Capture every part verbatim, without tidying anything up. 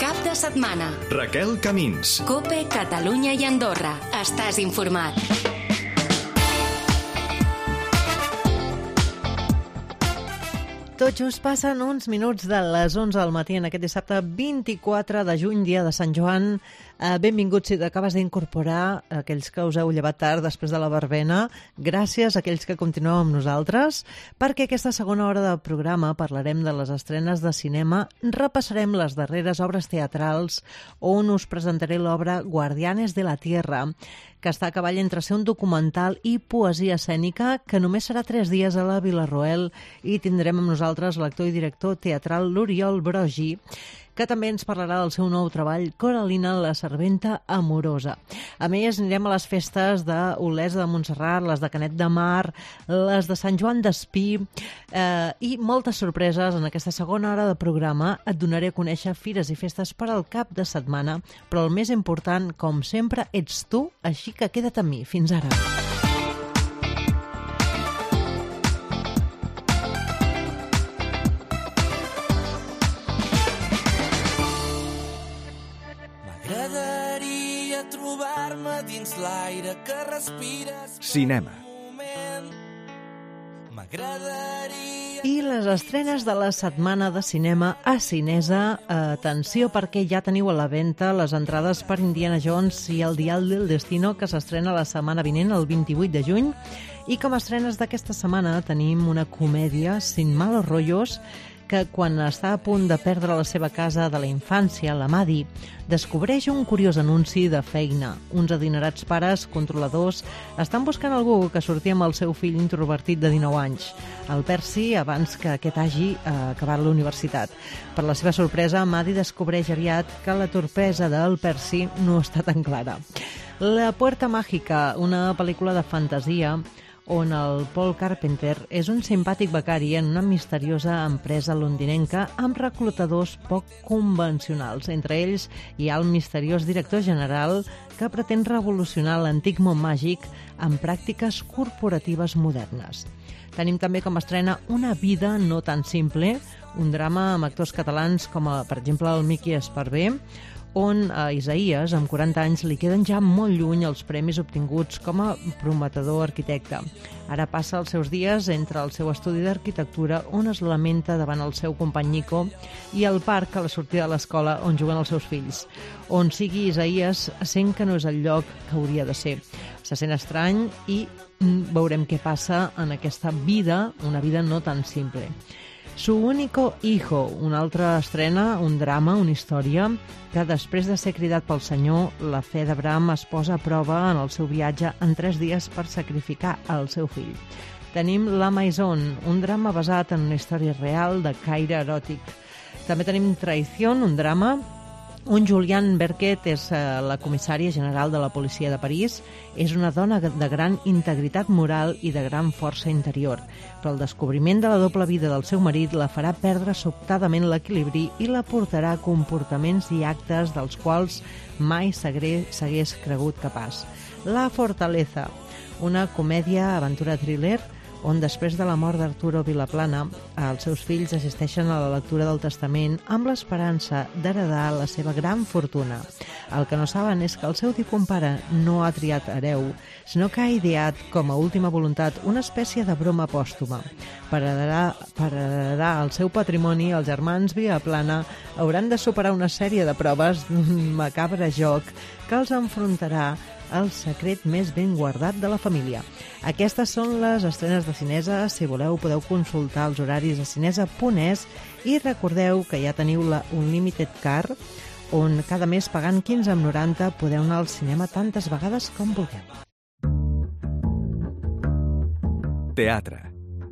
cap de setmana. Raquel Camins. COPE, Catalunya i Andorra. Estàs informat. Tot just passen uns minuts de les onze del matí en aquest dissabte vint-i-quatre de juny, dia de Sant Joan. Eh, benvinguts si t'acabes d'incorporar, aquells que us heu llevat tard després de la verbena. Gràcies a aquells que continueu amb nosaltres, perquè aquesta segona hora del programa parlarem de les estrenes de cinema, repassarem les darreres obres teatrals, on us presentaré l'obra Guardianes de la Tierra, que està a cavall entre ser un documental i poesia escènica, que només serà tres dies a la Vilarroel, i tindrem amb nosaltres l'actor i director teatral l'Oriol Brogi, que també ens parlarà del seu nou treball, Coralina, la serventa amorosa. A més, anirem a les festes d'Olesa de Montserrat, les de Canet de Mar, les de Sant Joan d'Espí, eh, i moltes sorpreses en aquesta segona hora de programa. Et donaré a conèixer fires i festes per al cap de setmana, però el més important, com sempre, ets tu, així que queda't amb mi. Fins ara. M'agradaria trobar-me dins l'aire que respires. Cinema. M'agradaria... I les estrenes de la setmana de cinema a Cinesa. Atenció, perquè ja teniu a la venda les entrades per Indiana Jones i el Dial del Destino, que s'estrena la setmana vinent, el vint-i-vuit de juny. I com a estrenes d'aquesta setmana tenim una comèdia, Sin malos rollos, que quan està a punt de perdre la seva casa de la infància, la Maddie, descobreix un curiós anunci de feina. Uns adinerats pares controladors estan buscant algú que surti amb el seu fill introvertit de dinou anys, el Percy, abans que aquest hagi eh, acabat la universitat. Per la seva sorpresa, Maddie descobreix aviat que la torpesa del Percy no està tan clara. La Puerta Mágica, una pel·lícula de fantasia on el Paul Carpenter és un simpàtic becari en una misteriosa empresa londinenca amb reclutadors poc convencionals. Entre ells hi ha el misteriós director general que pretén revolucionar l'antic món màgic amb pràctiques corporatives modernes. Tenim també com a estrena Una vida no tan simple, un drama amb actors catalans com, a, per exemple, el Miqui Esparvé, on a Isaías, amb quaranta anys, li queden ja molt lluny els premis obtinguts com a prometedor arquitecte. Ara passa els seus dies entre el seu estudi d'arquitectura, on es lamenta davant el seu company Nico, i el parc a la sortida de l'escola on juguen els seus fills. On sigui Isaías, sent que no és el lloc que hauria de ser. Se sent estrany i veurem què passa en aquesta vida, una vida no tan simple. Su único hijo, una altra estrena, un drama, una història, que després de ser cridat pel senyor, la fe d'Abraham es posa a prova en el seu viatge en tres dies per sacrificar el seu fill. Tenim La Maison, un drama basat en una història real de caire eròtic. També tenim Traición, un drama on Julianne Berket és la comissària general de la policia de París. És una dona de gran integritat moral i de gran força interior, però el descobriment de la doble vida del seu marit la farà perdre sobtadament l'equilibri i la portarà a comportaments i actes dels quals mai s'hagués cregut capaç. La Fortaleza, una comèdia aventura thriller on després de la mort d'Arturo Vilaplana, els seus fills assisteixen a la lectura del testament amb l'esperança d'heredar la seva gran fortuna. El que no saben és que el seu difunt pare no ha triat hereu, sinó que ha ideat com a última voluntat una espècie de broma pòstuma. Per heredar, per heredar el seu patrimoni, els germans Vilaplana hauran de superar una sèrie de proves d'un macabre joc que els enfrontarà el secret més ben guardat de la família. Aquestes són les estrenes de Cinesa. Si voleu, podeu consultar els horaris a cinesa punt es i recordeu que ja teniu la Unlimited Card, on cada mes pagant quinze coma noranta podeu anar al cinema tantes vegades com vulgueu. Teatre.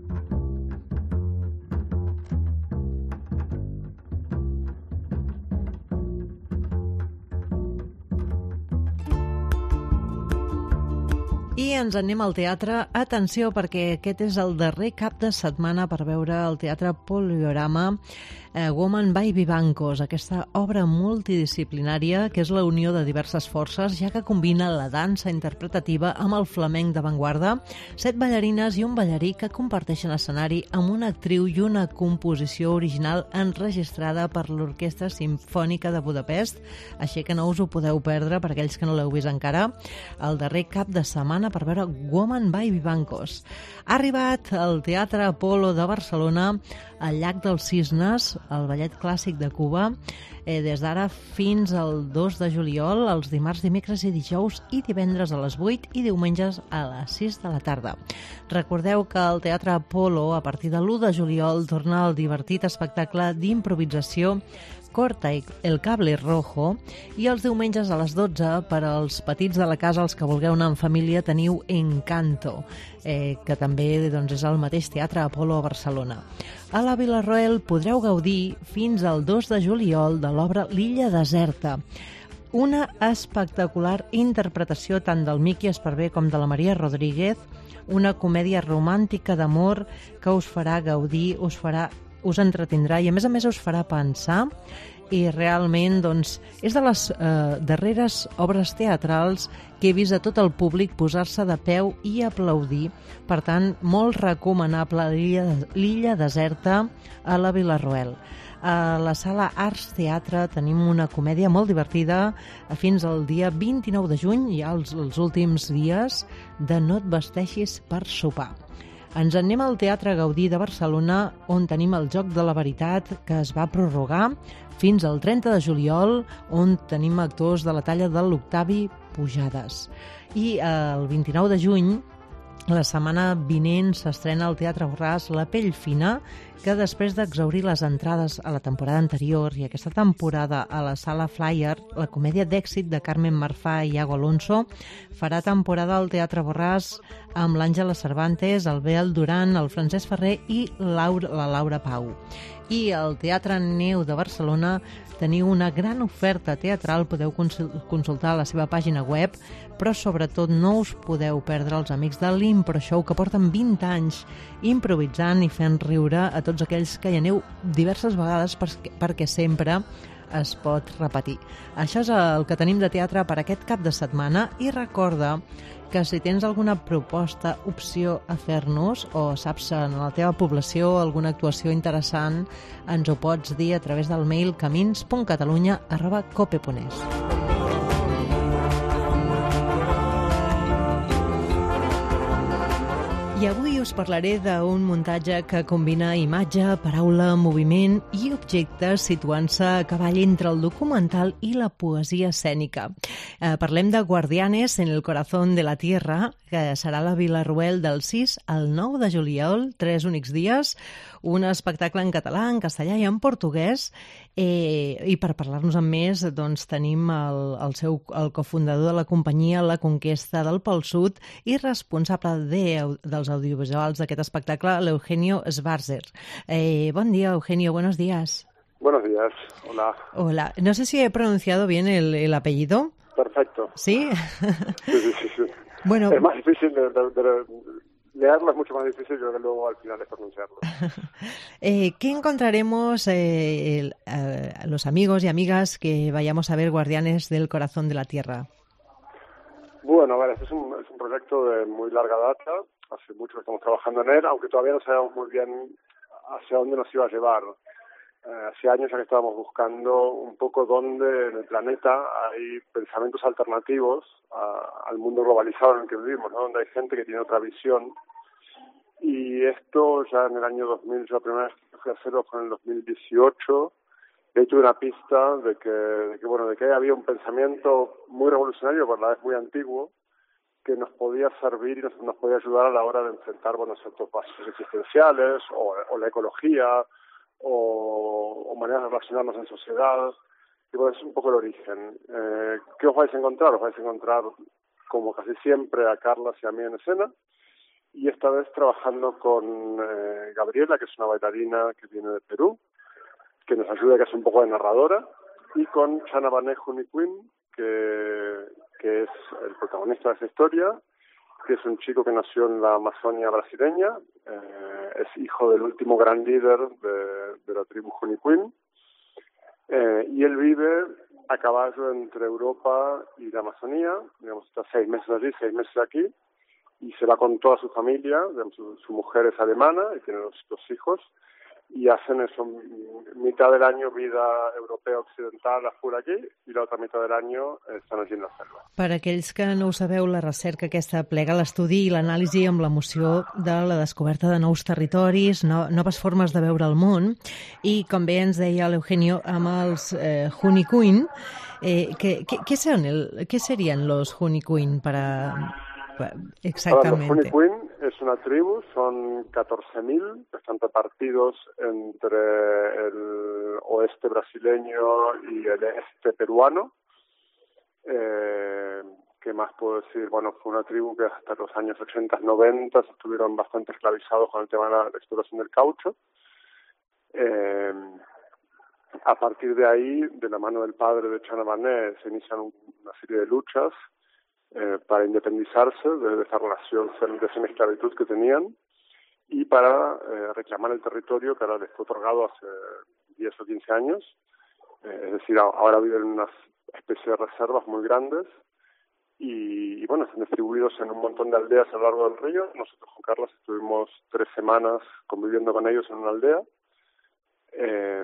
I ens anem al teatre. Atenció, perquè aquest és el darrer cap de setmana per veure el Teatre Poliorama. eh, Woman by Vivancos, aquesta obra multidisciplinària que és la unió de diverses forces, ja que combina la dansa interpretativa amb el flamenc d'avantguarda, set ballarines i un ballarí que comparteixen escenari amb una actriu i una composició original enregistrada per l'Orquestra Simfònica de Budapest, així que no us ho podeu perdre per aquells que no l'heu vist encara, el darrer cap de setmana per veure Woman by Vivancos. Ha arribat al Teatre Apolo de Barcelona al Llac dels Cisnes, el ballet clàssic de Cuba, eh, des d'ara fins al dos de juliol, els dimarts, dimecres i dijous i divendres a les vuit i diumenges a les sis de la tarda. Recordeu que el Teatre Apolo, a partir de l'u de juliol, torna al divertit espectacle d'improvisació Corta el cable rojo, i els diumenges a les dotze, per als petits de la casa, els que vulgueu anar en família, teniu Encanto, eh, que també doncs, és el mateix Teatre Apolo a Barcelona. A la Vila-roel podreu gaudir fins al dos de juliol de l'obra L'illa deserta, una espectacular interpretació tant del Miqui Esparvé com de la Maria Rodríguez, una comèdia romàntica d'amor que us farà gaudir, us farà us entretindrà i a més a més us farà pensar, i realment doncs, és de les eh, darreres obres teatrals que he vist a tot el públic posar-se de peu i aplaudir. Per tant, molt recomanable l'illa deserta a la Vila-roel. A la sala Arts Teatre tenim una comèdia molt divertida fins al dia vint-i-nou de juny, ja els, els últims dies de No et vesteixis per sopar. Ens anem al Teatre Gaudí de Barcelona, on tenim el Joc de la Veritat, que es va prorrogar fins al trenta de juliol, on tenim actors de la talla de l'Octavi Pujades. I el vint-i-nou de juny, la setmana vinent, s'estrena al Teatre Borràs La pell fina, que després d'exhaurir les entrades a la temporada anterior i aquesta temporada a la Sala Flyer, la comèdia d'èxit de Carmen Marfà i Iago Alonso farà temporada al Teatre Borràs amb l'Àngela Cervantes, el Bel Duran, el Francesc Ferrer i Laura, la Laura Pau. I al Teatre Neu de Barcelona teniu una gran oferta teatral, podeu consultar la seva pàgina web, però sobretot no us podeu perdre els amics de l'Impro Show, que porten vint anys improvisant i fent riure a tots aquells que hi aneu diverses vegades perquè, perquè sempre es pot repetir. Això és el que tenim de teatre per aquest cap de setmana, i recorda que si tens alguna proposta, opció a fer-nos, o saps en la teva població alguna actuació interessant, ens ho pots dir a través del mail camins punt catalunya arroba cope punt es. I avui us parlaré d'un muntatge que combina imatge, paraula, moviment i objectes, situant-se a cavall entre el documental i la poesia escènica. Eh, parlem de Guardianes en el corazón de la tierra, que serà a la Vila-roel del sis al nou de juliol, tres únics dies, un espectacle en català, en castellà i en portuguès, eh, i per parlar-nos amb més doncs, tenim el, el seu el cofundador de la companyia La Conquesta del Pol Sud i responsable de, dels audiovisuals d'aquest espectacle, l'Eugenio Schwarzer. Eh, bon dia, Eugenio, buenos días. Buenos días, hola. Hola, no sé si he pronunciado bien el, el apellido. Perfecto. ¿Sí? Sí, sí, sí. sí. Bueno, es más difícil de, de, de leerlo, es mucho más difícil que luego al final de pronunciarlo. eh, ¿Qué encontraremos eh, el, eh, los amigos y amigas que vayamos a ver Guardianes del Corazón de la Tierra? Bueno, a ver, este es un, es un proyecto de muy larga data. Hace mucho que estamos trabajando en él, aunque todavía no sabemos muy bien hacia dónde nos iba a llevar. Eh, hace años ya que estábamos buscando un poco dónde en el planeta hay pensamientos alternativos a, al mundo globalizado en el que vivimos, ¿no? Donde hay gente que tiene otra visión. Y esto ya en el año dos mil, yo la primera vez que fui a hacerlo fue en el dos mil dieciocho, de hecho una pista de que, de que, bueno, de que había un pensamiento muy revolucionario, pero a la vez muy antiguo, que nos podía servir y nos, nos podía ayudar a la hora de enfrentar, bueno, ciertos pasos existenciales o, o la ecología o, o maneras de relacionarnos en sociedad. Y bueno, es un poco el origen. Eh, ¿Qué os vais a encontrar? Os vais a encontrar, como casi siempre, a Carlas y a mí en escena, y esta vez trabajando con eh, Gabriela, que es una bailarina que viene de Perú, que nos ayuda, que es un poco de narradora, y con Chana Banejuniquim, que, que es el protagonista de esta historia, que es un chico que nació en la Amazonia brasileña, eh, es hijo del último gran líder de, de la tribu Juniquín, eh, y él vive a caballo entre Europa y la Amazonía, digamos, está seis meses allí, seis meses aquí, y se va con toda su familia, digamos, su, su mujer es alemana y tiene dos, dos hijos, y hacen eso, mitad del año vida europea occidental a full aquí, i l'altra mitad del año estan allí en la selva. Per aquells que no ho sabeu, la recerca aquesta plega l'estudi i l'anàlisi amb l'emoció de la descoberta de nous territoris, no, noves formes de veure el món, i com bé ens deia l'Eugenio, amb els eh, Juniquín, eh, què, què, què, són el, què serien los Juniquín para... Exactamente. Los Juniquín es una tribu, son catorce mil, que están repartidos entre el oeste brasileño y el este peruano. Eh, ¿Qué más puedo decir? Bueno, fue una tribu que hasta los años ochenta, noventa estuvieron bastante esclavizados con el tema de la explotación del caucho. Eh, a partir de ahí, de la mano del padre de Chana Barnet, se inician una serie de luchas Eh, para independizarse de esa relación de semi-esclavitud que tenían y para eh, reclamar el territorio que ahora les fue otorgado hace diez o quince años. Eh, es decir, ahora viven en una especie de reservas muy grandes y, y bueno, están distribuidos en un montón de aldeas a lo largo del río. Nosotros con Carlos estuvimos tres semanas conviviendo con ellos en una aldea. Eh,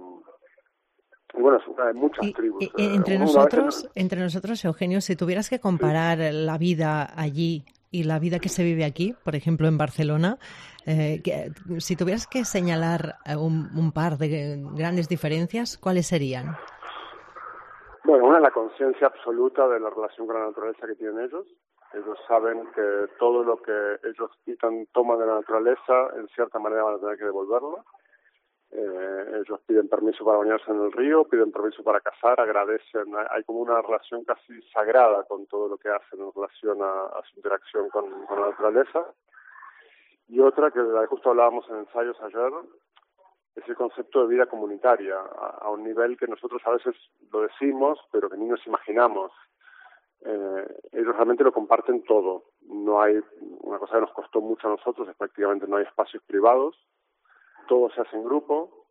Y bueno, hay muchas y, tribus. Y, y entre, nosotros, entre nosotros, Eugenio, si tuvieras que comparar sí. la vida allí y la vida que se vive aquí, por ejemplo, en Barcelona, eh, que, si tuvieras que señalar un, un par de grandes diferencias, ¿cuáles serían? Bueno, una es la conciencia absoluta de la relación con la naturaleza que tienen ellos. Ellos saben que todo lo que ellos quitan, toman de la naturaleza, en cierta manera van a tener que devolverlo. Eh, ellos piden permiso para bañarse en el río, piden permiso para cazar, agradecen, hay como una relación casi sagrada con todo lo que hacen en relación a, a su interacción con, con la naturaleza. Y otra, que justo hablábamos en ensayos ayer, es el concepto de vida comunitaria, a, a un nivel que nosotros a veces lo decimos, pero que ni nos imaginamos. Eh, ellos realmente lo comparten todo. No hay, una cosa que nos costó mucho a nosotros es prácticamente no hay espacios privados. Todo se hace en grupo,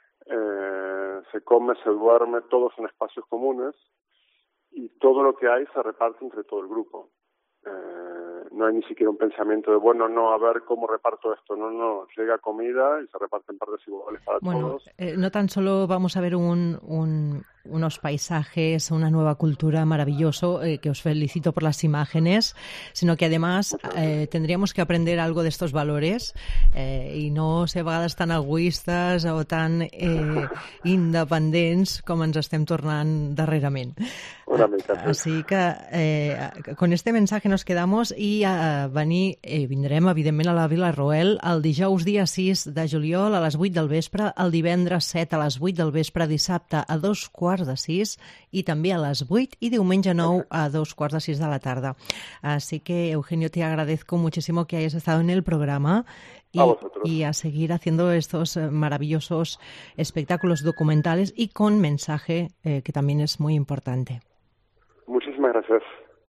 eh, se come, se duerme, todos en espacios comunes y todo lo que hay se reparte entre todo el grupo. Eh, no hay ni siquiera un pensamiento de, bueno, no, a ver cómo reparto esto. No, no, llega comida y se reparten partes iguales para bueno, todos. Eh, no tan solo vamos a ver un, un, unos paisajes, una nueva cultura maravilloso, eh, que os felicito por las imágenes, sino que además eh, tendríamos que aprender algo de estos valores eh, i no ser a vegades tan egoistes o tan eh, independents com ens estem tornant darrerament. Una mica, sí. Así que eh, con este mensaje nos quedamos i a venir, eh, vindrem evidentment a la Vila Roel el dijous dia sis de juliol a les vuit del vespre, el divendres set a les vuit del vespre, dissabte a dos quarts de sis i també a les vuit y diumenge nou a dos quarts de sis de la tarda. Así que, Eugenio, te agradezco muchísimo que hayas estado en el programa y a, y a seguir haciendo estos maravillosos espectáculos documentales y con mensaje, eh, que también es muy importante. Muchísimas gracias.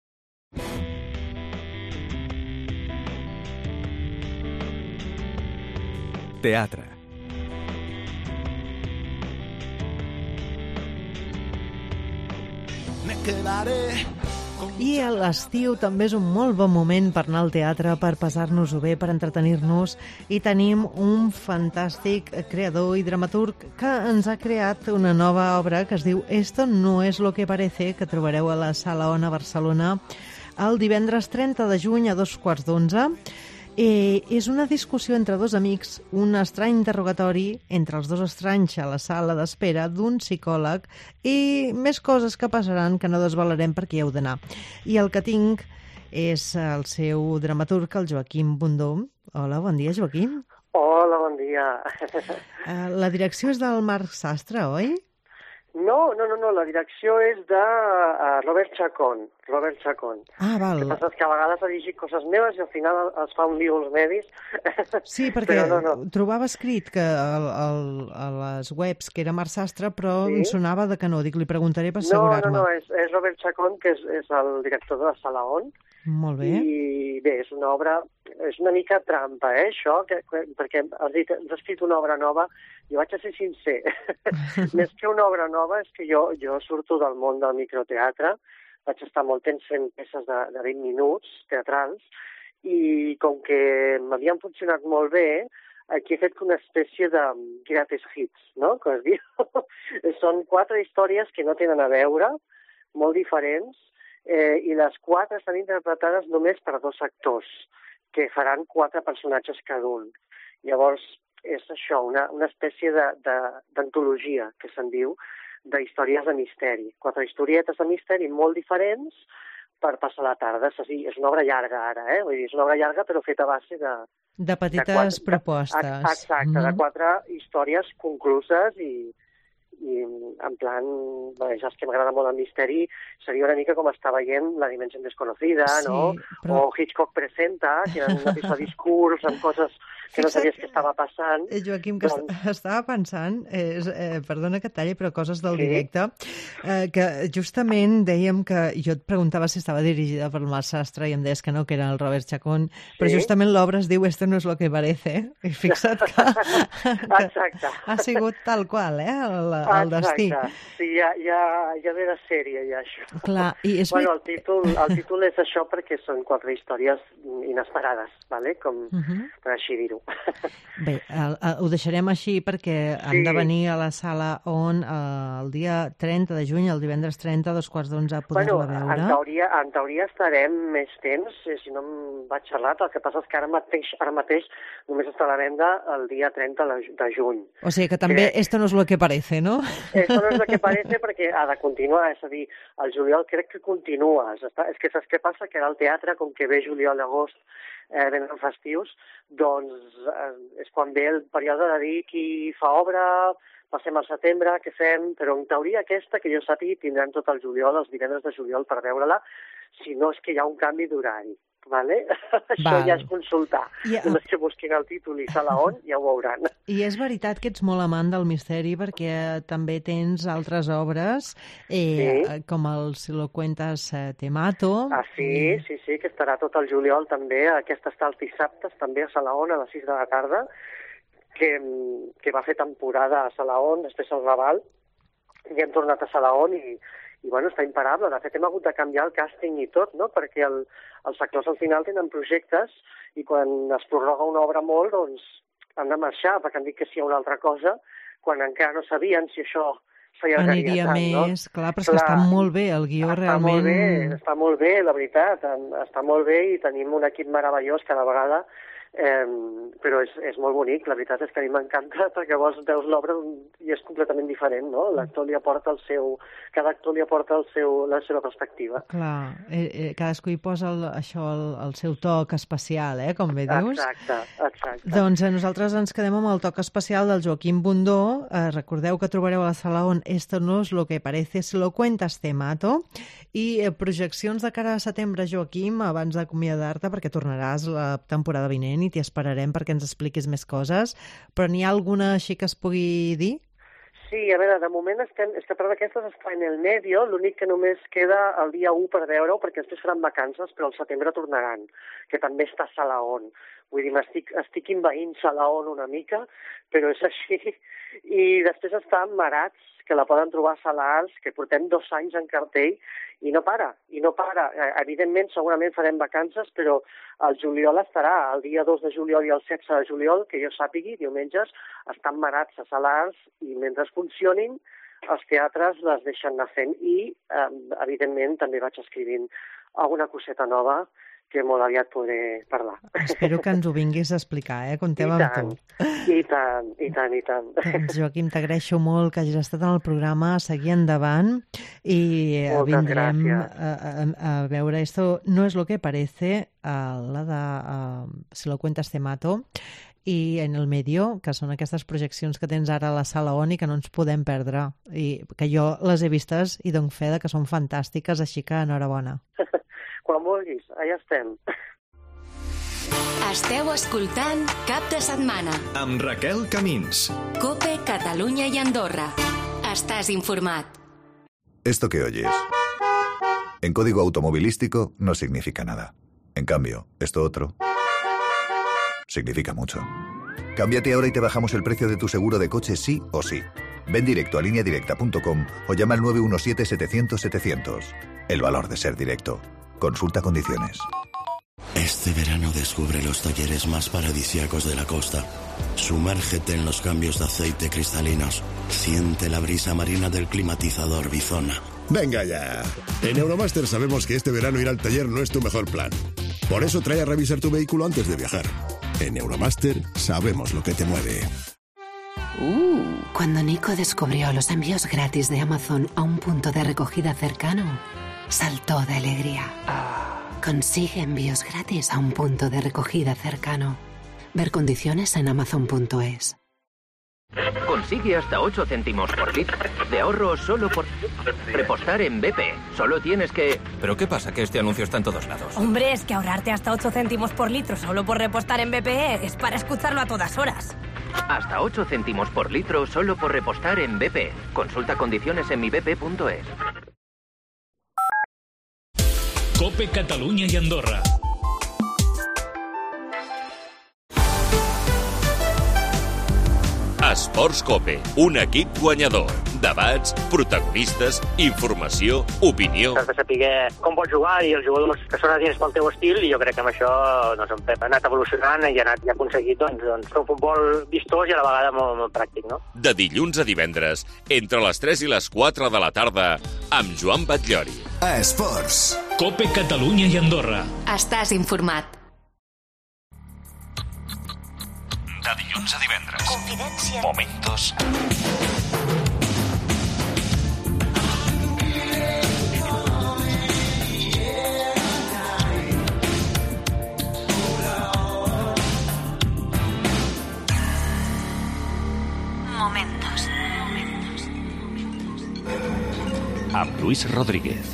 Teatre. I a l'estiu també és un molt bon moment per anar al teatre, per passar-nos-ho bé, per entretenir-nos, i tenim un fantàstic creador i dramaturg que ens ha creat una nova obra que es diu Esto no es lo que parece, que trobareu a la Sala Ona Barcelona el divendres trenta de juny a dos quarts d'onze. Eh, és una discussió entre dos amics, un estrany interrogatori entre els dos estranys a la sala d'espera d'un psicòleg i més coses que passaran que no desvelarem perquè hi heu d'anar. I el que tinc és el seu dramaturg, el Joaquim Bundó. Hola, bon dia, Joaquim. Hola, bon dia. Uh, la direcció és del Marc Sastre, oi? No, no, no, no, la direcció és de uh, Robert Chacón, Robert Chacón. Ah, val. El que passa és que a vegades ha dirigit coses meves i al final es fa un lío als medis. Sí, perquè però no, no. Trobava escrit que el, el, a les webs que era Marc Sastre, però sí? Em sonava de que no. Dic, li preguntaré per assegurar-me. No, no, no, és, és Robert Chacón, que és, és el director de la Sala On, Molt bé. I bé, és una obra, és una mica trampa, eh, això, que, que, perquè has dit, has escrit una obra nova, jo vaig a ser sincer. Més que una obra nova és que jo, jo surto del món del microteatre, vaig estar molt temps fent peces de, de vint minuts teatrals, i com que m'havien funcionat molt bé, aquí he fet una espècie de greatest hits, no?, que es diu. Són quatre històries que no tenen a veure, molt diferents, eh, i les quatre estan interpretades només per dos actors, que faran quatre personatges cada un. Llavors, és això, una, una espècie d'antologia, que se'n diu, d'històries de misteri. Quatre historietes de misteri molt diferents per passar la tarda. És a dir, és una obra llarga ara, eh? Vull dir, és una obra llarga però feta a base de... De petites de quatre, propostes. De, exacte, mm-hmm. de quatre històries concluses i, i en plan, bé, ja és que m'agrada molt el misteri, seria una mica com estar veient La dimensió desconocida, sí, no? Però... O Hitchcock presenta, que era un episodi curts amb coses que no sabies que estava passant. Joaquim, que doncs... estava pensant, eh, eh, perdona que et talli, però coses del sí. directe, eh, que justament dèiem que jo et preguntava si estava dirigida per Marc Sastre i em deies que no, que era el Robert Chacón, sí. Però justament l'obra es diu Esto no es lo que parece, i fixa't que, que Exacte. ha sigut tal qual, eh, el, el destí. Sí, ja, ja, ja ve de sèrie, ja, això. Clar, i és... Bueno, el títol, el títol és això perquè són quatre històries inesperades, ¿vale? Com uh-huh. per així dir-ho. Bé, el, el, ho deixarem així perquè sí. hem de venir a la sala on eh, el dia trenta de juny, el divendres trenta, a dos quarts d'onze, a poder-la bueno, veure. En teoria, en teoria estarem més temps, si no em vaig xerrat. El que passa és que ara mateix, ara mateix només està a la venda el dia trenta de juny. O sigui que també que... esto no es lo que parece, no? Esto no es lo que parece perquè ha de continuar, és a dir, el juliol crec que continua. Està... És que saps què passa? Que ara el teatre, com que ve juliol i agost, eh, venen festius, doncs eh, és quan ve el període de dir qui fa obra, passem al setembre, què fem, però en teoria aquesta, que jo sàpiga, tindran tot el juliol, els divendres de juliol per veure-la, si no és que hi ha un canvi d'horari. Vale? Això Val. Ja és consultar. Ja. Només que busquin el títol i sala on, ja ho veuran. I és veritat que ets molt amant del misteri perquè també tens altres obres, eh, sí. com el Si lo cuentas eh, te mato. Ah, sí, sí, sí, que estarà tot el juliol també. Aquesta està els dissabtes, també a Sala On, a les sis de la tarda, que, que va fer temporada a Sala On, després al Raval, i hem tornat a Sala On i i bueno, està imparable. De fet, hem hagut de canviar el càsting i tot, no?, perquè el, els actors al final tenen projectes i quan es prorroga una obra molt, doncs han de marxar, perquè han dit que sí a una altra cosa, quan encara no sabien si això s'allargaria tant, no? Més, clar, però és que està molt bé, el guió està realment... Molt bé, està molt bé, la veritat, està molt bé i tenim un equip meravellós cada vegada. Eh, però és, és molt bonic, la veritat és que a mi m'encanta perquè llavors veus l'obra i és completament diferent, no? L'actor li aporta el seu... Cada actor li aporta el seu, la seva perspectiva. Clar, eh, eh, cadascú hi posa el, això, el, el seu toc especial, eh, com bé dius. Exacte, exacte. Doncs eh, nosaltres ens quedem amb el toc especial del Joaquim Bundó. Eh, recordeu que trobareu a la Sala On Esto no es lo que parece, si lo cuentas te mato. I eh, projeccions de cara a setembre, Joaquim, abans d'acomiadar-te, perquè tornaràs la temporada vinent i t'hi esperarem perquè ens expliquis més coses, però n'hi ha alguna així que es pugui dir? Sí, a veure, de moment estem... És que per d'aquestes està en el medio, l'únic que només queda el dia u per veure-ho, perquè després faran vacances, però al setembre tornaran, que també està a Sala On. Vull dir, m'estic estic invaint Sala On una mica, però és així. I després està Marats, que la poden trobar a Sala Arts, que portem dos anys en cartell, i no para, i no para. Evidentment, segurament farem vacances, però el juliol estarà, el dia dos de juliol i el setze de juliol, que jo sàpigui, diumenges, estan Marats a Sala Arts, i mentre funcionin, els teatres les deixen anar fent, i, eh, evidentment, també vaig escrivint alguna coseta nova que molt aviat podré parlar. Espero que ens ho vinguis a explicar, eh? Contem amb tu. I tant, i tant, i tant. Doncs, Joaquim, t'agraeixo molt que hagis estat en el programa, a seguir endavant i Moltes vindrem a, gràcies. a, a veure esto no es lo que parece, a la de a, Si lo cuentas te mato, i en el medio, que són aquestes projeccions que tens ara a la Sala On i que no ens podem perdre, i que jo les he vistes i dono fe de que són fantàstiques, així que enhorabona. Quan vulguis, allà estem. Esteu escoltant Cap de Setmana. Amb Raquel Camins. COPE, Catalunya i Andorra. Estàs informat. Esto que oyes En código automovilístico no significa nada. En cambio, esto otro significa mucho. Cámbiate ahora y te bajamos el precio de tu seguro de coche sí o sí. Ven directo a línea directa punto com o llama al nueve uno siete, setecientos, setecientos. El valor de ser directo. Consulta condiciones. Este verano descubre los talleres más paradisíacos de la costa. Sumérgete en los cambios de aceite cristalinos. Siente la brisa marina del climatizador Bizona. Venga ya. En Euromaster sabemos que este verano ir al taller no es tu mejor plan. Por eso trae a revisar tu vehículo antes de viajar. En Euromaster sabemos lo que te mueve. Uh, cuando Nico descubrió los envíos gratis de Amazon a un punto de recogida cercano, saltó de alegría. Consigue envíos gratis a un punto de recogida cercano. Ver condiciones en amazon punto es. Consigue hasta ocho céntimos por litro de ahorro solo por repostar en B P. Solo tienes que... ¿Pero qué pasa? Que este anuncio está en todos lados. Hombre, es que ahorrarte hasta ocho céntimos por litro solo por repostar en B P E es para escucharlo a todas horas. Hasta ocho céntimos por litro solo por repostar en B P. Consulta condiciones en mi b p punto es. COPE Catalunya i Andorra. Esports COPE, un equip guanyador. Debats, protagonistes, informació, opinió. Has de saber com vols jugar i els jugadors que són adients pel teu estil, i jo crec que amb això doncs, en Pep ha anat evolucionant i ha, anat, i ha aconseguit doncs, doncs, un futbol vistós i a la vegada molt, molt pràctic, no? De dilluns a divendres, entre les tres i les quatre de la tarda, amb Joan Batllori. A Esports. COPE Catalunya i Andorra. Estàs informat. De dilluns a divendres. Confidència. Momentos. Momentos. Amb Luis Rodríguez.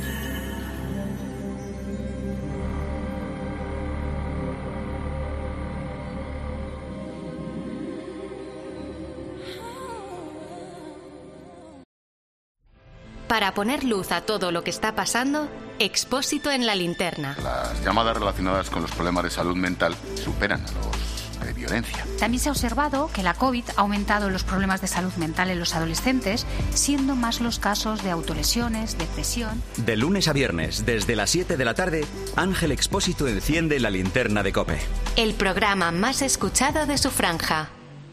Para poner luz a todo lo que está pasando, Expósito en la linterna. Las llamadas relacionadas con los problemas de salud mental superan a los de violencia. También se ha observado que la COVID ha aumentado los problemas de salud mental en los adolescentes, siendo más los casos de autolesiones, depresión. De lunes a viernes, desde las siete de la tarde, Ángel Expósito enciende la linterna de COPE. El programa más escuchado de su franja.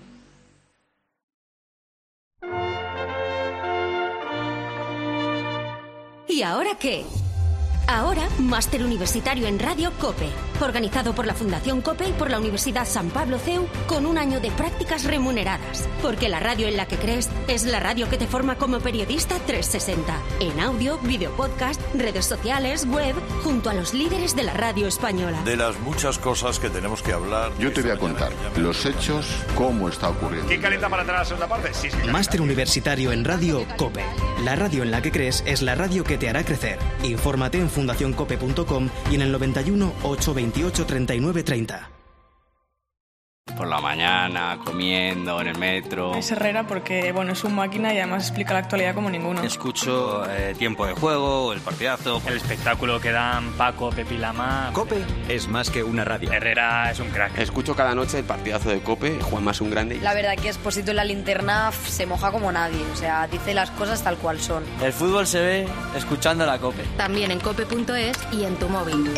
¿Y ahora qué? Ahora, Máster Universitario en Radio COPE, organizado por la Fundación COPE y por la Universidad San Pablo C E U, con un año de prácticas remuneradas. Porque la radio en la que crees es la radio que te forma como periodista trescientos sesenta. En audio, video podcast, redes sociales, web, junto a los líderes de la radio española. De las muchas cosas que tenemos que hablar... Yo te voy a contar los hechos, cómo está ocurriendo. ¿Quién calienta para entrar a la segunda parte? Sí, sí. Máster Universitario en Radio COPE. La radio en la que crees es la radio que te hará crecer. Infórmate en fundación cope punto com y en el noventa y uno, ochocientos veintiocho, treinta y nueve, treinta. Por la mañana, comiendo, en el metro... Es Herrera porque, bueno, es un máquina y además explica la actualidad como ninguno. Escucho eh, Tiempo de Juego, El Partidazo... El espectáculo que dan Paco, Pepi y Lama... COPE es más que una radio. Herrera es un crack. Escucho cada noche el partidazo de COPE, Juanma es un grande. La verdad que Expósito en la linterna se moja como nadie, o sea, dice las cosas tal cual son. El fútbol se ve escuchando la COPE. También en cope punto es y en tu móvil.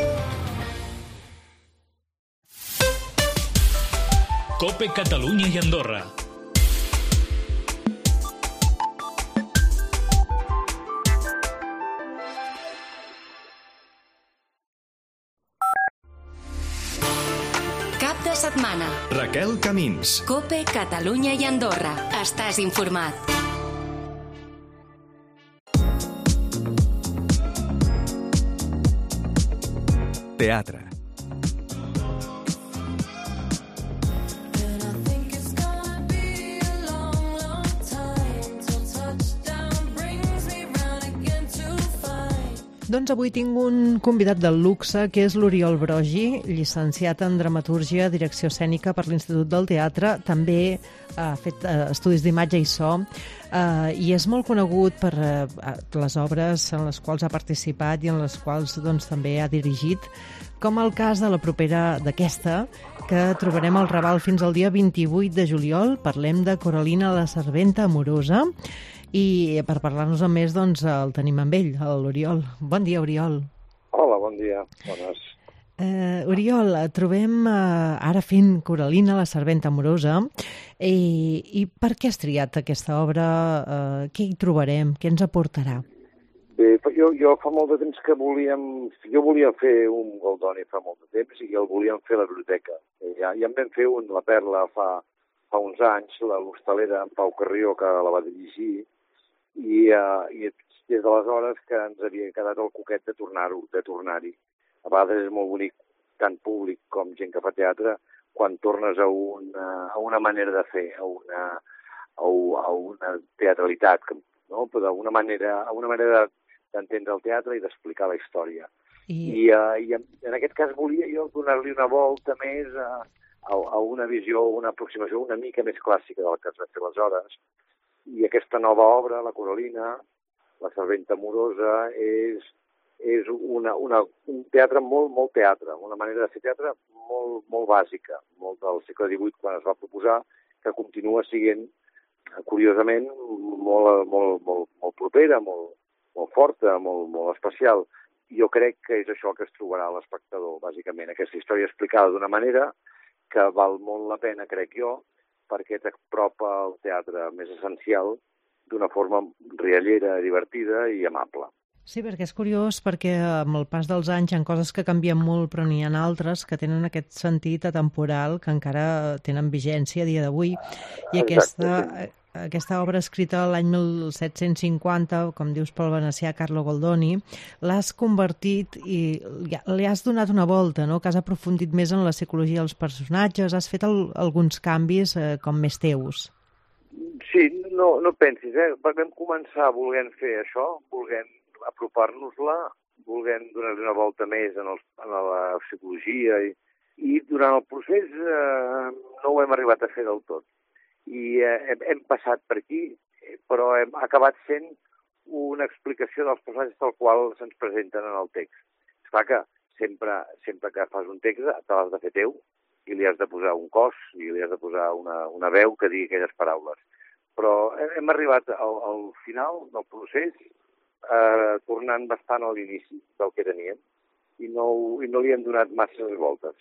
COPE Catalunya i Andorra. Cap de setmana. Raquel Camins. COPE Catalunya i Andorra. Estàs informat. Teatre. Doncs avui tinc un convidat del luxe, que és l'Oriol Brogi, llicenciat en Dramatúrgia, Direcció Escènica per l'Institut del Teatre. També ha fet uh, estudis d'imatge i so, uh, i és molt conegut per uh, les obres en les quals ha participat i en les quals doncs, també ha dirigit, com el cas de la propera d'aquesta, que trobarem al Raval fins al dia vint-i-vuit de juliol. Parlem de Coralina, la serventa amorosa. I per parlar-nos amb més, doncs, el tenim amb ell, l'Oriol. Bon dia, Oriol. Hola, bon dia. Bones. Eh, Oriol, trobem eh, ara fent Coralina, la serventa amorosa. I, I per què has triat aquesta obra? Eh, què hi trobarem? Què ens aportarà? Bé, jo, jo fa molt de temps que volíem... Jo volia fer un Goldoni fa molt de temps i el volíem fer a la biblioteca. Ja, ja en vam fer un, la Perla, fa, fa uns anys, l'hostalera en Pau Carrió, que la va dirigir, i, uh, i des d'aleshores que ens havia quedat el coquet de tornar-ho, de tornar-hi. A vegades és molt bonic, tant públic com gent que fa teatre, quan tornes a una, a una manera de fer, a una, a, a una teatralitat, no? Però d'una manera, a una manera d'entendre el teatre i d'explicar la història. I, I, uh, i en, en aquest cas volia jo donar-li una volta més a, a, a una visió, una aproximació una mica més clàssica del que es va fer aleshores. I aquesta nova obra, la Coralina, la serventa amorosa, és, és una, una, un teatre molt, molt teatre, una manera de fer teatre molt, molt bàsica, molt del segle divuit quan es va proposar, que continua sent, curiosament, molt, molt, molt, molt propera, molt, molt forta, molt, molt especial. I jo crec que és això que es trobarà l'espectador, bàsicament, aquesta història explicada d'una manera que val molt la pena, crec jo, perquè t'apropa al teatre més essencial d'una forma riallera, divertida i amable. Sí, perquè és curiós, perquè amb el pas dels anys hi ha coses que canvien molt, però n'hi ha altres que tenen aquest sentit atemporal que encara tenen vigència a dia d'avui. I aquesta, Exacte, sí. aquesta obra escrita l'any mil set-cents cinquanta, com dius, pel venecià Carlo Goldoni, l'has convertit i li has donat una volta, no? Que has aprofundit més en la psicologia dels personatges, has fet el, alguns canvis eh, com més teus. Sí, no, no pensis, eh? Vam començar volent fer això, volent apropar-nos-la, volent donar-li una volta més en, els, en la psicologia i, i durant el procés eh, no ho hem arribat a fer del tot. I eh, hem, hem passat per aquí, però hem acabat sent una explicació dels personatges tal qual se'ns presenten en el text. Esclar que sempre, sempre que fas un text te l'has de fer teu i li has de posar un cos i li has de posar una, una veu que digui aquelles paraules. Però hem, hem arribat al, al final del procés eh, tornant bastant a l'inici del que teníem i no, i no li hem donat masses voltes.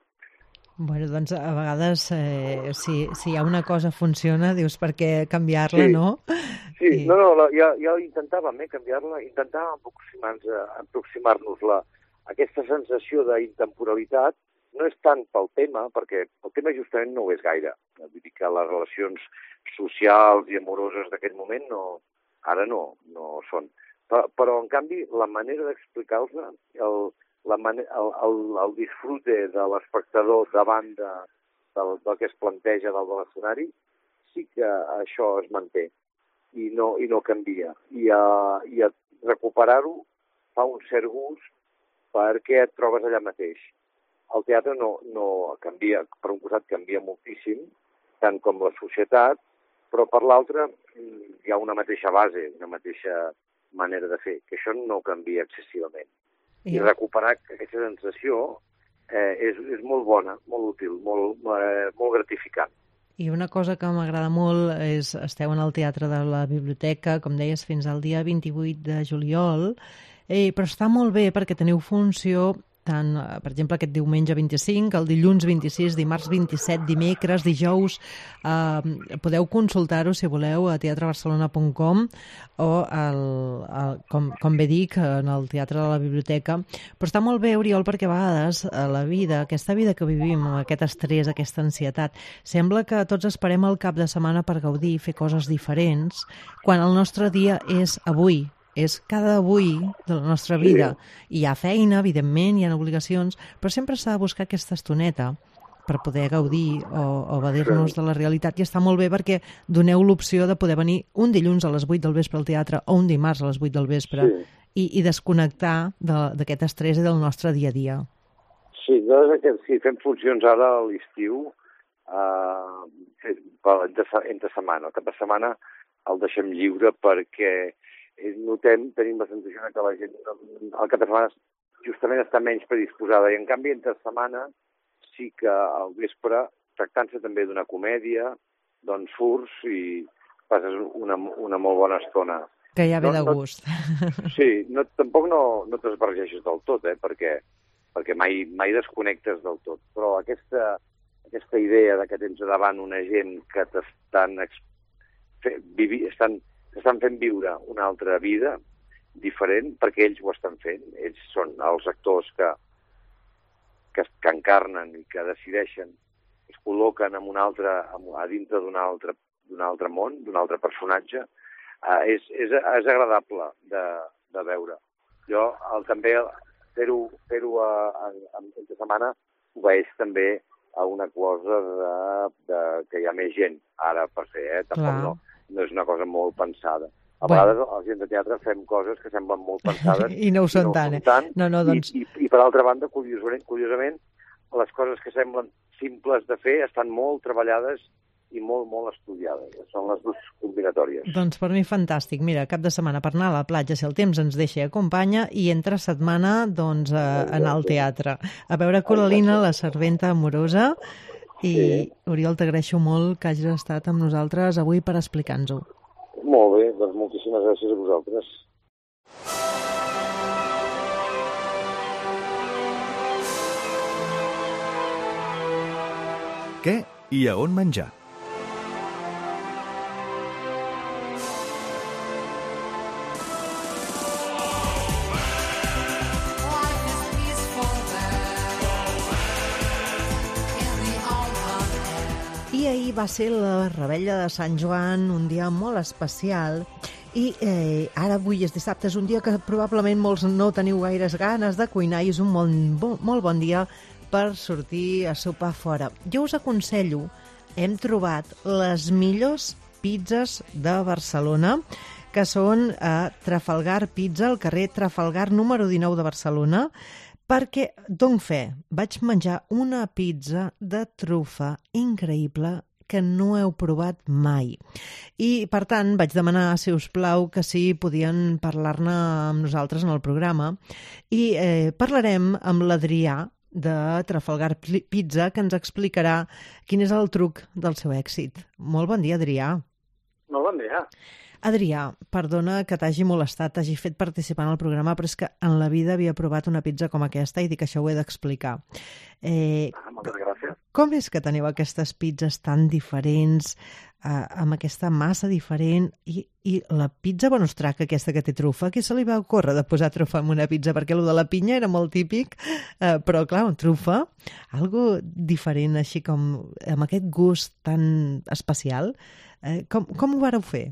Bueno, doncs a vegades eh, si, si hi ha una cosa funciona, dius per què canviar-la, sí. no? Sí, I... no, no, la, ja, ja intentàvem eh, canviar-la, intentàvem aproximar-nos-la, aproximar-nos-la. Aquesta sensació d'intemporalitat no és tant pel tema, perquè el tema justament no ho és gaire. Vull dir que les relacions socials i amoroses d'aquest moment no, ara no, no són. Però, però en canvi, la manera d'explicar-los-la, el, la man el, el, el disfrute de l'espectador davant de, del, del que es planteja dalt de l'escenari, sí que això es manté i no, i no canvia. I, uh, i a recuperar-ho fa un cert gust perquè et trobes allà mateix. El teatre no, no canvia, per un costat canvia moltíssim, tant com la societat, però per l'altre hi ha una mateixa base, una mateixa manera de fer, que això no canvia excessivament. I recuperar aquesta sensació eh, és, és molt bona, molt útil, molt, eh, molt gratificant. I una cosa que m'agrada molt és, esteu en el Teatre de la Biblioteca, com deies, fins al dia vint-i-vuit de juliol, eh, però està molt bé perquè teniu funció tant, per exemple, aquest diumenge vint-i-cinc, el dilluns vint-i-sis, dimarts vint-i-set, dimecres, dijous. Eh, podeu consultar-ho, si voleu, a teatre barcelona punt com o, el, el, com, com bé dic, en el Teatre de la Biblioteca. Però està molt bé, Oriol, perquè a vegades a la vida, aquesta vida que vivim, amb aquest estrès, aquesta ansietat, sembla que tots esperem el cap de setmana per gaudir i fer coses diferents, quan el nostre dia és avui. És cada avui de la nostra vida. Sí. Hi ha feina, evidentment, hi ha obligacions, però sempre s'ha de buscar aquesta estoneta per poder gaudir o, o evadir-nos sí. de la realitat. I està molt bé perquè doneu l'opció de poder venir un dilluns a les vuit del vespre al teatre o un dimarts a les vuit del vespre. Sí. i, i desconnectar d'aquest estrès del nostre dia a dia. Sí, doncs, sí, fem funcions ara a l'estiu, eh, entre setmana. El cap de setmana el deixem lliure perquè notem, tenim la sensació que la gent al cap de setmana justament està menys predisposada. I en canvi, entre setmana, sí que al vespre, tractant-se també d'una comèdia, doncs surts i passes una, una molt bona estona. Que ja ve no, de no, gust. Sí, no, tampoc no, no t'esbargeixes del tot, eh, perquè, perquè mai, mai desconnectes del tot. Però aquesta, aquesta idea de que tens davant una gent que t'estan estan, estan fent viure una altra vida diferent, perquè ells ho estan fent. Ells són els actors que, que, que encarnen i que decideixen, es col·loquen en un altre, a dintre d'un altre, d'un altre món, d'un altre personatge. Uh, és, és, és agradable de, de veure. Jo el, també fer-ho fer entre setmana obeeix també a una cosa de, de, que hi ha més gent ara per fer, eh? Tampoc no, no és una cosa molt pensada. A bueno. vegades els gent de teatre fem coses que semblen molt pensades i no ho són, no tant, eh? tant. No, no, doncs... I, i, I per altra banda, curiosament, curiosament, les coses que semblen simples de fer estan molt treballades i molt, molt estudiades. Són les dues combinatòries. Doncs per mi fantàstic. Mira, cap de setmana per anar a la platja, si el temps ens deixa i acompanya, i entre setmana, doncs, a anar al teatre. A veure Coralina, la serventa amorosa, i sí. Oriol, t'agraeixo molt que hagis estat amb nosaltres avui per explicar-nos-ho. Molt bé, doncs moltíssimes gràcies a vosaltres. Què i a on menjar? I ahir va ser la revetlla de Sant Joan, un dia molt especial, i eh, ara avui és dissabte, és un dia que probablement molts no teniu gaires ganes de cuinar i és un molt, molt bon dia per sortir a sopar fora. Jo us aconsello, hem trobat les millors pizzas de Barcelona, que són a Trafalgar Pizza, al carrer Trafalgar número dinou de Barcelona, perquè, dono fe, vaig menjar una pizza de trufa increïble que no heu provat mai. I, per tant, vaig demanar, si us plau, que sí podien parlar-ne amb nosaltres en el programa. I eh, parlarem amb l'Adrià de Trafalgar Pizza, que ens explicarà quin és el truc del seu èxit. Molt bon dia, Adrià. Molt bon dia. Adrià, perdona que t'hagi molestat, t'hagi fet participar en el programa, però és que en la vida havia provat una pizza com aquesta i dic que això ho he d'explicar. Eh, ah, moltes gràcies. Com és que teniu aquestes pizzas tan diferents, eh, amb aquesta massa diferent, i, i la pizza bonostraca aquesta que té trufa, què se li va ocórrer de posar trufa en una pizza? Perquè el de la pinya era molt típic, eh, però clar, un trufa, algo diferent, així com amb aquest gust tan especial. Eh, com, com ho vareu fer?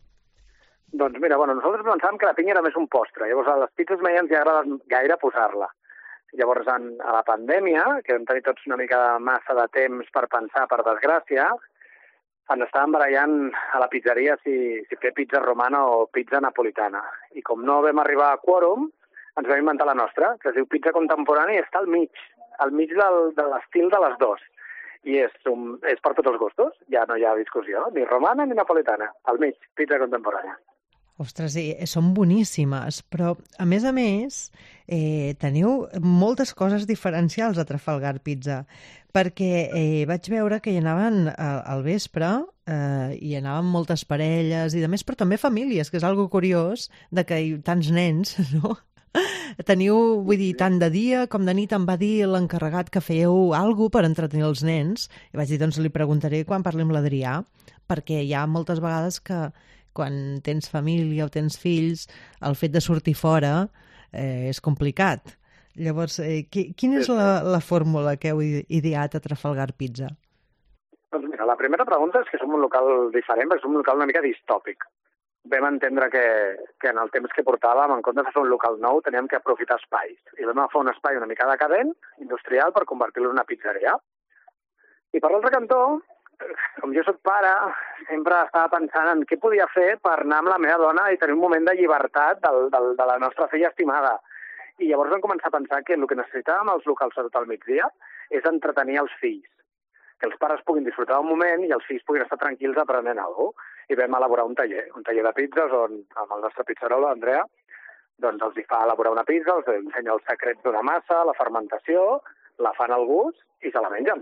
Doncs mira, bueno, nosaltres pensàvem que la pinya era més un postre. Llavors, a les pizzas mai ens agrada gaire posar-la. Llavors, en, a la pandèmia, que vam tenir tots una mica de massa de temps per pensar, per desgràcia, ens estàvem barallant a la pizzeria si, si fer pizza romana o pizza napolitana. I com no vam arribar a quòrum, ens vam inventar la nostra, que es diu pizza contemporània i està al mig, al mig del, de l'estil de les dues. I és, un, és per tots els gustos, ja no hi ha discussió, ni romana ni napolitana, al mig, pizza contemporània. Ostres, eh, són boníssimes, però a més a més eh, teniu moltes coses diferencials a Trafalgar Pizza, perquè eh, vaig veure que hi anaven al, al vespre, eh, hi anaven moltes parelles i de més, però també famílies, que és algo curiós de que hi, tants nens, no? Teniu, vull dir, tant de dia com de nit. Em va dir l'encarregat que fèieu alguna cosa per entretenir els nens, i vaig dir, doncs li preguntaré quan parli amb l'Adrià, perquè hi ha moltes vegades que quan tens família o tens fills, el fet de sortir fora eh, és complicat. Llavors, eh, qui, quina és la, la fórmula que heu ideat a Trafalgar Pizza? Doncs mira, la primera pregunta és que som un local diferent, perquè som un local una mica distòpic. Vam entendre que, que en el temps que portàvem, en comptes de fer un local nou, teníem que aprofitar espais. I vam agafar un espai una mica decadent, industrial, per convertir-lo en una pizzeria. I per l'altre cantó, com jo soc pare, sempre estava pensant en què podia fer per anar amb la meva dona i tenir un moment de llibertat del, del, de la nostra filla estimada. I llavors vam començar a pensar que el que necessitàvem als locals, sobretot al migdia, és entretenir els fills. Que els pares puguin disfrutar un moment i els fills puguin estar tranquils aprenent alguna cosa. I vam elaborar un taller, un taller de pizzas on amb el nostre pizzarol, l'Andrea, doncs els hi fa elaborar una pizza, els ensenya els secrets d'una massa, la fermentació, la fan al gust i se la mengen.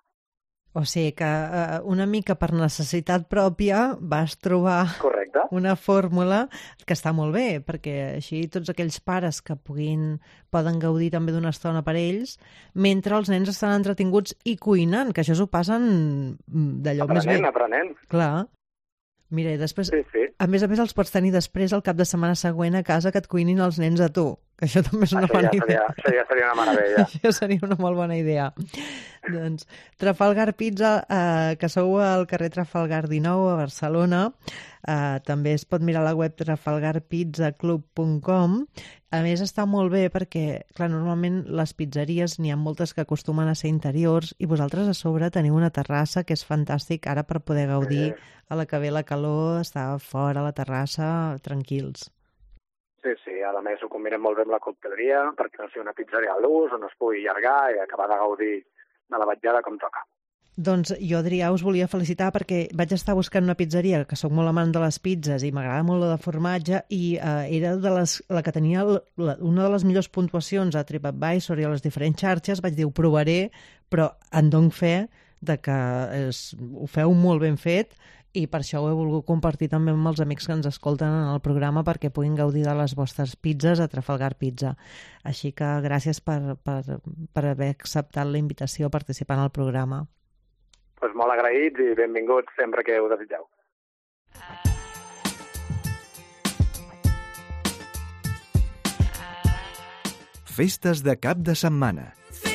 O sigui que eh, una mica per necessitat pròpia vas trobar Correcte. Una fórmula que està molt bé, perquè així tots aquells pares que puguin poden gaudir també d'una estona per ells, mentre els nens estan entretinguts i cuinant, que això s'ho passen d'allò més bé. Aprenent, aprenent. Clar. Mira, i després, sí, sí. a més a més els pots tenir després el cap de setmana següent a casa que et cuinin els nens a tu, que això també és una això bona ja idea. Seria, això ja seria una meravella. Això seria una molt bona idea. Doncs Trafalgar Pizza, eh, que sou al carrer Trafalgar dinou a Barcelona, eh, també es pot mirar a la web trafalgar pizza club punt com. A més està molt bé perquè, clar, normalment les pizzeries n'hi ha moltes que acostumen a ser interiors i vosaltres a sobre teniu una terrassa que és fantàstic ara per poder gaudir sí. A la que ve la calor, estar fora a la terrassa tranquils. Sí, sí, a més ho combinem molt bé amb la cocteleria perquè no sigui una pizzeria a l'ús on es pugui allargar i acabar de gaudir de la vetllada com toca. Doncs jo, Adrià, us volia felicitar perquè vaig estar buscant una pizzeria, que sóc molt amant de les pizzas i m'agrada molt la de formatge, i eh, era de les, la que tenia la, una de les millors puntuacions a TripAdvisor i a les diferents xarxes. Vaig dir, ho provaré, però en dono fe de que es, ho feu molt ben fet i per això ho he volgut compartir també amb els amics que ens escolten en el programa perquè puguin gaudir de les vostres pizzas a Trafalgar Pizza. Així que gràcies per, per, per haver acceptat la invitació a participar en el programa. Pues molt agraïts i benvinguts sempre que ho desitgeu. Festes de cap de setmana.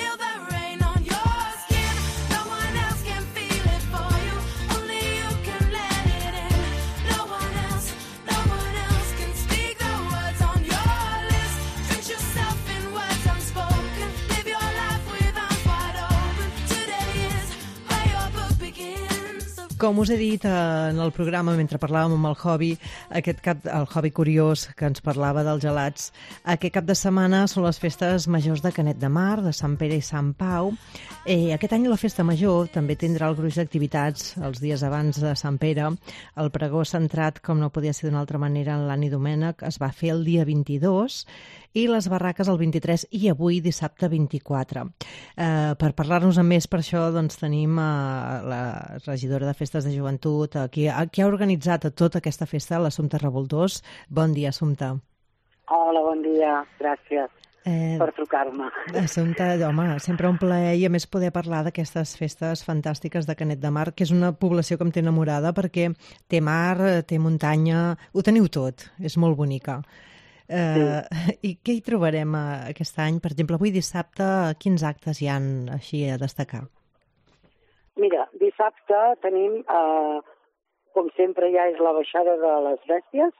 Com us he dit en el programa, mentre parlàvem amb el Hobby, aquest cap, el Hobby Curiós, que ens parlava dels gelats, aquest cap de setmana són les festes majors de Canet de Mar, de Sant Pere i Sant Pau. Eh, aquest any la festa major també tindrà el gruix d'activitats els dies abans de Sant Pere. El pregó centrat, com no podia ser d'una altra manera, en l'Anni Domènec, es va fer el dia vint-i-dos i les barraques el vint-i-tres i avui dissabte vint-i-quatre. Eh, per parlar-nos amb més per això doncs, tenim eh, la regidora de Festes de Joventut, eh, qui, qui ha organitzat tota aquesta festa, l'Assumpta Revoltós. Bon dia, Assumpta. Hola, bon dia. Gràcies eh, per trucar-me. Assumpta, home, sempre un plaer i a més poder parlar d'aquestes festes fantàstiques de Canet de Mar, que és una població que em té enamorada perquè té mar, té muntanya, ho teniu tot, és molt bonica. Uh, sí. I què hi trobarem uh, aquest any? Per exemple, avui dissabte, quins actes hi han així a destacar? Mira, dissabte tenim, uh, com sempre ja és la baixada de les bèsties,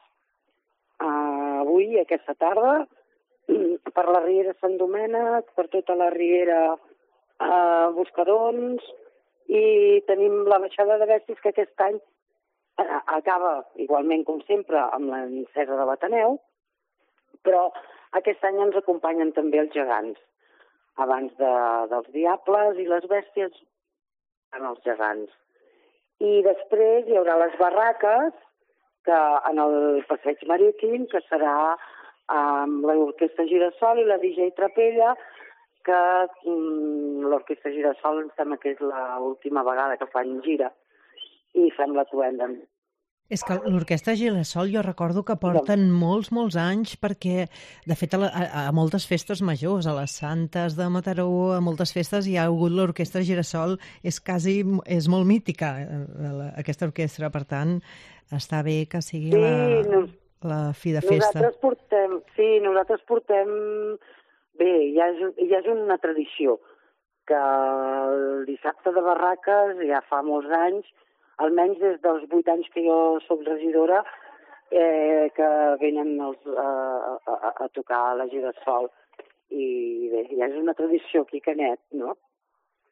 uh, avui, aquesta tarda, per la Riera Sant Domènec, per tota la Riera uh, Buscarons, i tenim la baixada de bèsties que aquest any uh, acaba igualment, com sempre, amb l'encesa de l'Ateneu, però aquest any ens acompanyen també els gegants. Abans de, dels diables i les bèsties en els gegants. I després hi haurà les barraques que en el passeig marítim, que serà amb l'Orquestra Girassol i la D J Trapella, que mm, l'Orquestra Girassol em sembla que és l'última vegada que fan gira i fem l'atuenda. És que l'Orquestra Girassol jo recordo que porten molts, molts anys perquè, de fet, a, a, a moltes festes majors, a les Santes de Mataró, a moltes festes hi ha hagut l'Orquestra Girassol, és quasi, és molt mítica aquesta orquestra, per tant, està bé que sigui sí, la, no, la fi de festa. Nosaltres portem, sí, nosaltres portem, bé, ja és, ja és una tradició, que el dissabte de barraques ja fa molts anys, almenys des dels vuit anys que jo soc regidora, eh, que venen els, a, a, a tocar a la Girassol. I bé, ja és una tradició aquí a Canet, no?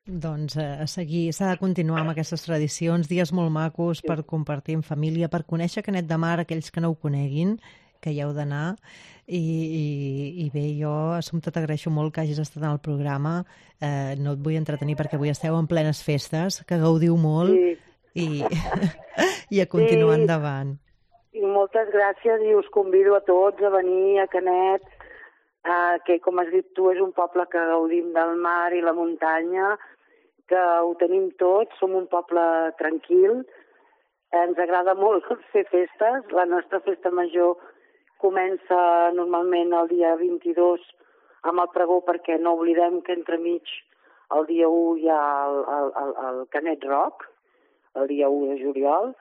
Doncs eh, a seguir, s'ha de continuar amb aquestes tradicions, dies molt macos per compartir en família, per conèixer Canet de Mar, aquells que no ho coneguin, que hi heu d'anar. I, i, I bé, jo, Assumpta, t'agraeixo molt que hagis estat en el programa. Eh, no et vull entretenir perquè avui esteu en plenes festes, que gaudiu molt Sí. i, i a continuar Sí. endavant. I moltes gràcies i us convido a tots a venir a Canet, eh, que com has dit tu és un poble que gaudim del mar i la muntanya, que ho tenim tots, som un poble tranquil, ens agrada molt fer festes, la nostra festa major comença normalment el dia vint-i-dos amb el pregó perquè no oblidem que entremig el dia u hi ha el, el, el, el Canet Rock, el dia u de juliol,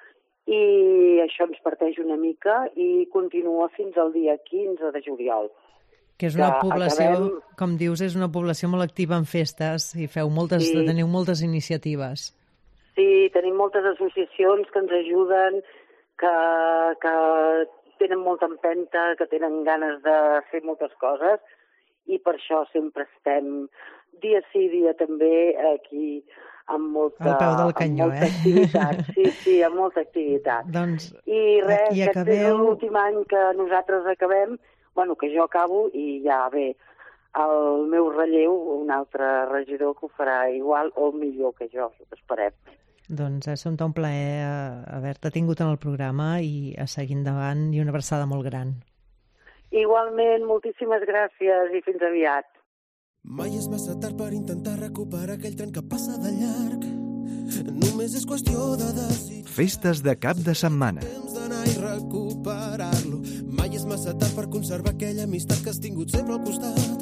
i això ens parteix una mica i continua fins al dia quinze de juliol. Que és una Que població, acabem- com dius, és una població molt activa en festes i feu moltes, Sí. teniu moltes iniciatives. Sí, tenim moltes associacions que ens ajuden, que, que tenen molta empenta, que tenen ganes de fer moltes coses i per això sempre estem dia sí, dia també aquí amb molta, Al peu del canyó, amb molta eh? activitat. Sí, sí, amb molta activitat. Doncs I res, i aquest acabeu- és l'últim any que nosaltres acabem, bueno, que jo acabo i ja ve el meu relleu, un altre regidor que ho farà igual o millor que jo, esperem. Doncs ha estat un plaer eh, haver-te tingut en el programa i a seguir endavant i una abraçada molt gran. Igualment, moltíssimes gràcies i fins aviat. Mai és massa tard per intentar recuperar aquell tren que passa de llarg. Només és qüestió de decidir. Festes de cap de setmana. Temps d'anar i recuperar-lo. Mai és massa tard per conservar aquella amistat que has tingut sempre al costat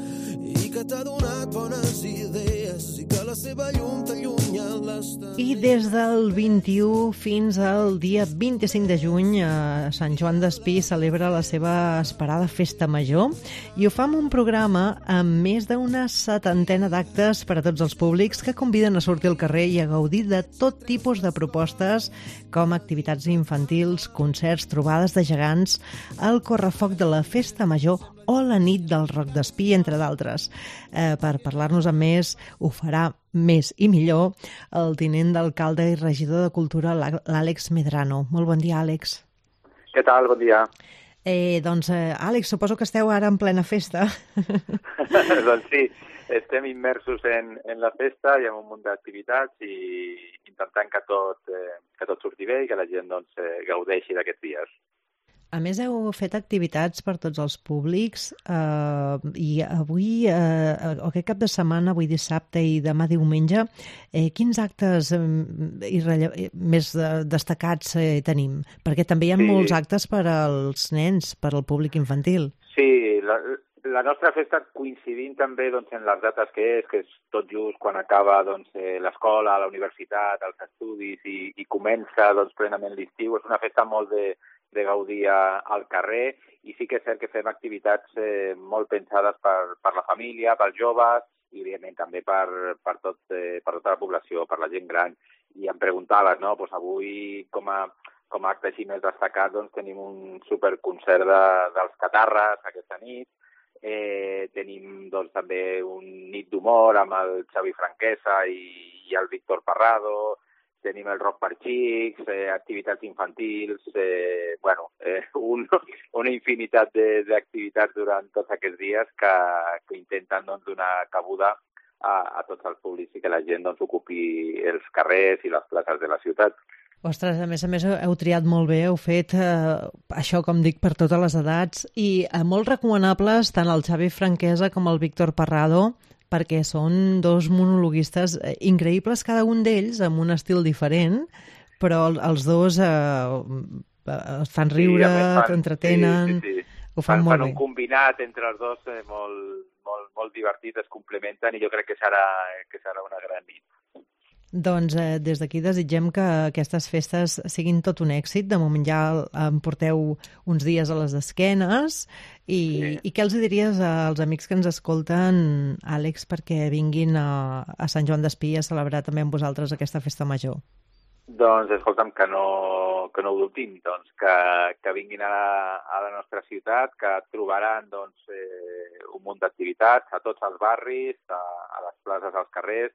i que t'ha donat bones idees i que la seva llum t'allunya l'estat. I des del vint-i-u fins al dia vint-i-cinc de juny, eh, Sant Joan d'Espí celebra la seva esperada festa major i ho fa amb un programa amb més d'una setantena d'actes per a tots els públics que conviden a sortir al carrer i a gaudir de tot tipus de propostes com activitats infantils, concerts, trobades de gegants, el correfoc de la festa major o la nit del Roc d'Espí, entre d'altres. Eh, per parlar-nos amb més, ho farà més i millor el tinent d'alcalde i regidor de Cultura, l'Àlex Medrano. Molt bon dia, Àlex. Què tal? Bon dia. Eh, doncs, eh, Àlex, suposo que esteu ara en plena festa. Doncs sí, estem immersos en, en la festa i en un munt d'activitats i intentant que tot, eh, que tot surti bé i que la gent doncs, eh, gaudeixi d'aquests dies. A més, heu fet activitats per tots els públics eh, i avui, eh, aquest cap de setmana, avui dissabte i demà diumenge, eh, quins actes eh, irrelle... més eh, destacats eh, tenim? Perquè també hi ha Sí. molts actes per als nens, per al públic infantil. Sí, la, la nostra festa coincidint també doncs, en les dates que és, que és tot just quan acaba doncs, eh, l'escola, la universitat, els estudis i, i comença doncs, plenament l'estiu. És una festa molt de de gaudir al carrer i sí que és cert que fem activitats eh, molt pensades per, per la família, pels joves i evidentment també per, per, tot, eh, per tota la població, per la gent gran. I em preguntaves, no? Pues avui com a, com a acte així més destacat doncs, tenim un superconcert de, dels Catarres aquesta nit, eh, tenim doncs, també un nit d'humor amb el Xavi Franquesa i, i el Víctor Parrado. Tenim el rock per xics, eh, activitats infantils, eh, bueno, eh, un, una infinitat d'activitats durant tots aquests dies que, que intenten doncs, donar cabuda a, a tots els públics i que la gent doncs, ocupi els carrers i les places de la ciutat. Ostres, a més a més heu triat molt bé, heu fet eh, això, com dic, per totes les edats i eh, molt recomanables tant el Xavi Franquesa com el Víctor Parrado, perquè són dos monologuistes increïbles, cada un d'ells amb un estil diferent, però els dos eh, es fan riure, sí, t'entretenen, sí, sí, sí. ho fan, fan molt fan bé. Fan un combinat entre els dos eh, molt, molt, molt divertit, es complementen i jo crec que serà, que serà una gran nit. Doncs eh, des d'aquí desitgem que aquestes festes siguin tot un èxit. De moment ja em porteu uns dies a les esquenes i, sí. i què els diries als amics que ens escolten, Àlex, perquè vinguin a, a Sant Joan d'Espí a celebrar també amb vosaltres aquesta festa major? Doncs escolta'm, que no, que no ho dubtin, doncs, que, que vinguin a la, a la nostra ciutat, que trobaran doncs, eh, un munt d'activitats a tots els barris, a, a les places, als carrers,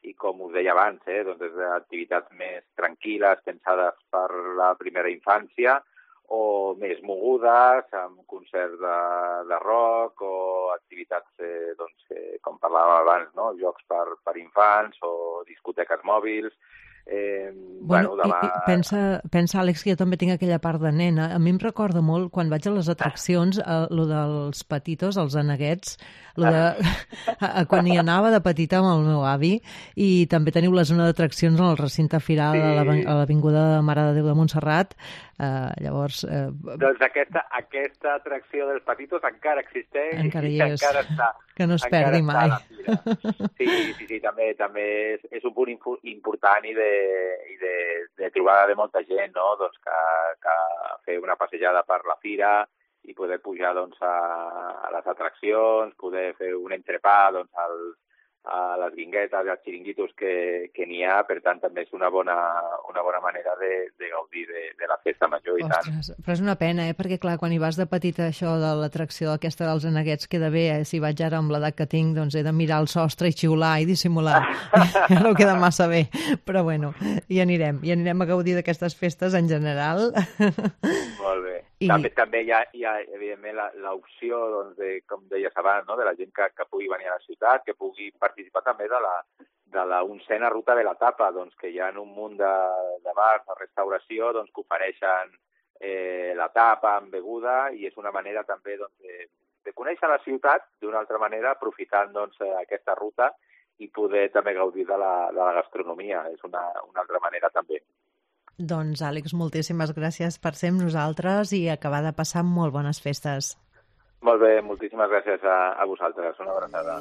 i com us deia abans, eh, doncs és activitats més tranquil·les, pensades per la primera infància, o més mogudes, amb concerts de, de rock o activitats, eh, doncs, eh, com parlàvem abans, no? Jocs per, per infants o discoteques mòbils. Eh, bueno, bueno, demà... i, i pensa, pensa, Àlex, que jo també tinc aquella part de nena. A mi em recorda molt, quan vaig a les atraccions, eh, lo dels petitos, els aneguets, lo de, a, a, quan hi anava de petita amb el meu avi, i també teniu la zona d'atraccions en el recinte firal sí. a l'Avinguda de Mare de Déu de Montserrat. Eh, llavors... Eh... Doncs aquesta, aquesta atracció dels petitos encara existeix encara i hi és. encara està. Que no es perdi mai. Sí, sí, sí, també també és, és un punt important i de, i de, de trobada de molta gent, no? Doncs que, que fer una passejada per la fira i poder pujar doncs, a, a les atraccions, poder fer un entrepà doncs, al, a les guinguetes i als xiringuitos que, que n'hi ha, per tant també és una bona, una bona manera de, de gaudir de, de la festa major i Ostres, tant. Però és una pena, eh? Perquè clar, quan hi vas de petita això de l'atracció aquesta dels aneguets queda bé, eh? Si vaig ara amb l'edat que tinc, doncs he de mirar el sostre i xiular i dissimular. No queda massa bé, però bueno, hi anirem, hi anirem a gaudir d'aquestes festes en general. Molt bé. I... També, també hi ha, hi ha evidentment, l'opció, doncs, de, com deies abans, no? De la gent que, que pugui venir a la ciutat, que pugui participar també de la, de la oncena ruta de la tapa, doncs, que hi ha un munt de, de bars, de restauració, doncs, que ofereixen eh, la tapa amb beguda, i és una manera també doncs, de, de conèixer la ciutat d'una altra manera, aprofitant doncs, aquesta ruta i poder també gaudir de la, de la gastronomia. És una, una altra manera també. Doncs, Àlex, moltíssimes gràcies per ser amb nosaltres i acabar de passar molt bones festes. Molt bé, moltíssimes gràcies a, a vosaltres. Una abraçada.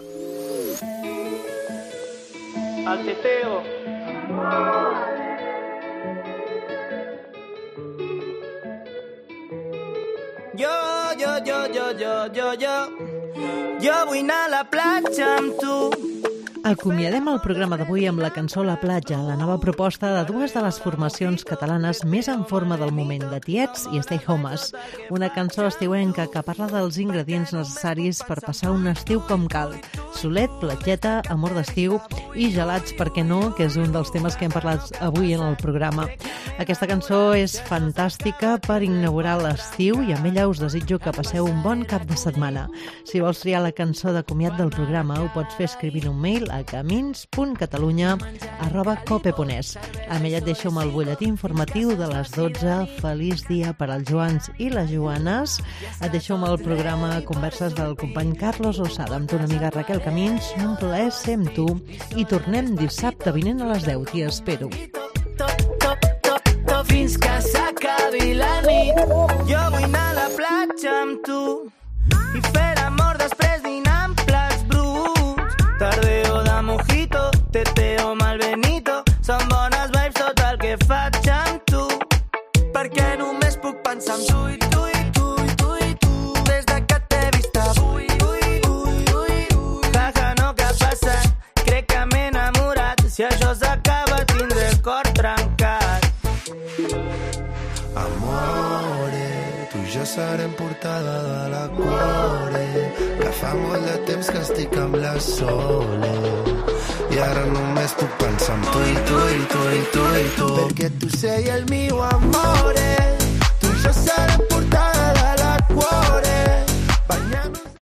Al teteo. Jo, jo, jo, jo, jo, jo, jo, jo vull anar a la platja amb tu. Acomiadem el programa d'avui amb la cançó La platja, la nova proposta de dues de les formacions catalanes més en forma del moment, de Tiets i Stay Homes. Una cançó estiuenca que parla dels ingredients necessaris per passar un estiu com cal. Solet, platgeta, amor d'estiu i gelats, per què no, que és un dels temes que hem parlat avui en el programa. Aquesta cançó és fantàstica per inaugurar l'estiu i amb ella us desitjo que passeu un bon cap de setmana. Si vols triar la cançó de comiat del programa, ho pots fer escrivint un mail a camins punt catalunya arroba cope punt es. Amb ella et deixo amb el butlletí informatiu de les dotze. Feliç dia per als Joans i les Joanes. Et deixo amb el programa Converses del company Carlos Osada, amb tu una amiga Raquel Camins. Un plaer ser amb tu i tornem dissabte vinent a les deu. T'hi espero. Fins que s'acabi la nit. Jo vull anar a la platja amb tu i fer amor després dinar amb plats bruts. Tardeo de mojito, teteo mal benito. Són bones vibes tot el que faig amb tu, perquè només puc pensar en tu i tu i tu i tu i tu. Des de que t'he vist avui, ui, ui, ui, ui. Jaja, no, què ha passat? Crec que m'he enamorat. Si això s'acaba tindré el cor trencat. Amore, tu i jo serem portada de la cuore, que fa molt de temps que estic amb la Sole i ara només puc pensar en tu i tu i tu i tu i tu, perquè tu sei el mio amore.